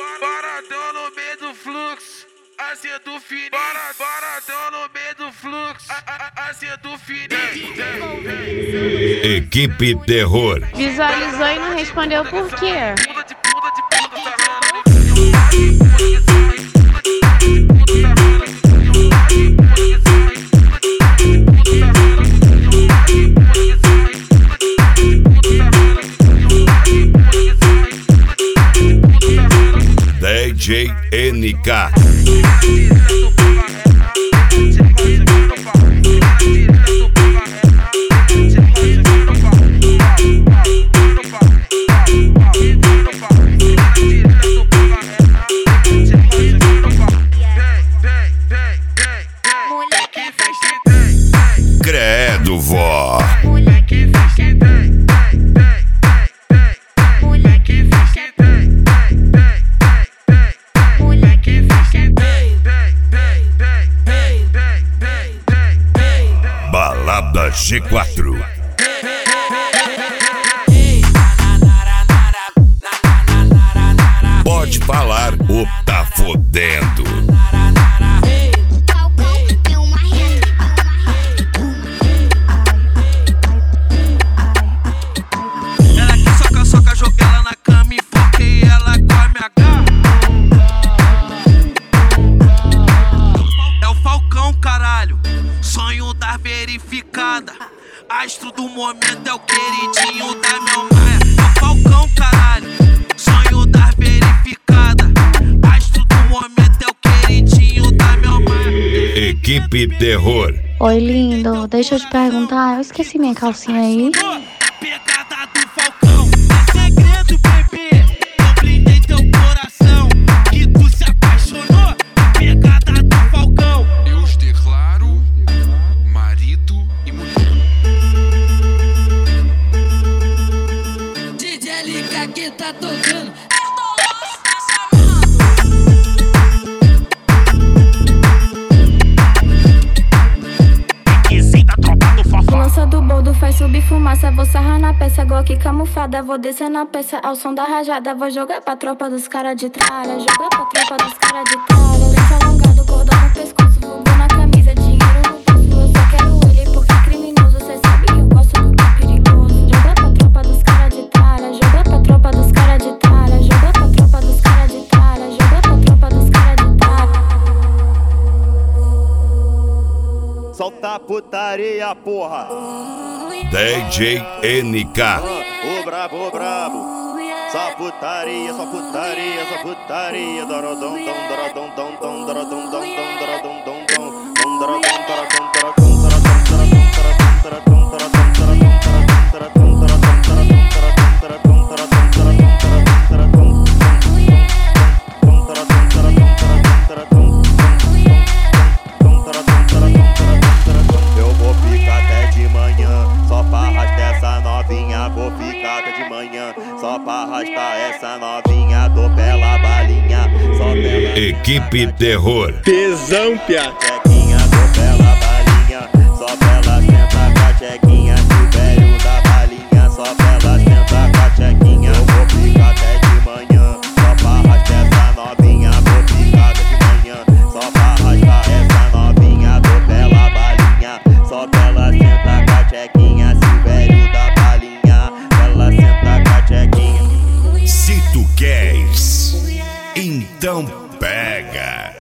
Paradão no meio do fluxo, assim do fininho. Paradão no meio do fluxo, assim do fininho. Equipe Terror. Visualizou e não respondeu por quê? DJ NK. Credo, vó. Balada G4. Pode falar, ou tá fodendo. Ela que soca, joga ela na cama e foquei ela come a garra. É o Falcão, caralho. Sonho da verificada. Astro do momento é o queridinho da Mel Maia. É o Falcão, caralho. Sonho da verificada. Astro do momento é o queridinho da Mel Maia. Equipe Terror. Oi, lindo, deixa eu te perguntar, eu esqueci minha calcinha aí. Pegada do Falcão, é segredo, bebê. Eu brindei teu coração, que tu se apaixonou. Pegada do Falcão. Eu os declaro marido e mulher. DJ Liga que tá tocando. Lança do boldo faz subir fumaça. Vou sarrar na peça, Glock camuflada. Vou descer na peça ao som da rajada. Vou jogar pra tropa dos cara de tralha. Jogar pra tropa dos cara de tralha. Lenço alongado, cordão no pescoço. Vulgo na camisa, dinheiro no bolso. Eu só quero ele porque é criminoso. Cê sabe que eu gosto do que é perigoso. Jogar pra tropa dos cara de tralha. Jogar pra tropa dos cara de tralha. Jogar pra tropa dos cara de tralha. Jogar pra tropa dos cara de tralha. Solta a putaria, porra. DJ NK. O brabo, Só putaria, só putaria, só putaria. Dorodom, dom, dorodom, dom, dom, dorodom, dom, dom, dorodom, dom, dom, dom, dorodom, dorodom, dorodom, eu vou ficar até de manhã, só pra arrastar essa novinha. Vou ficar até de manhã, só pra arrastar essa novinha. Dou pela balinha, só pela Equipe Terror. tesão, pia. Chequinha, dou pela balinha, só pela senta com a chequinha. Que o velho da balinha, só pela senta com a chequinha. Eu vou ficar até de manhã, só pra arrastar essa novinha. Vou ficar até de manhã, só pra arrastar essa novinha. Dou pela balinha, só pela senta com a chequinha. Se o velho da balinha, ela senta com a chequinha. Se tu queres, então pega.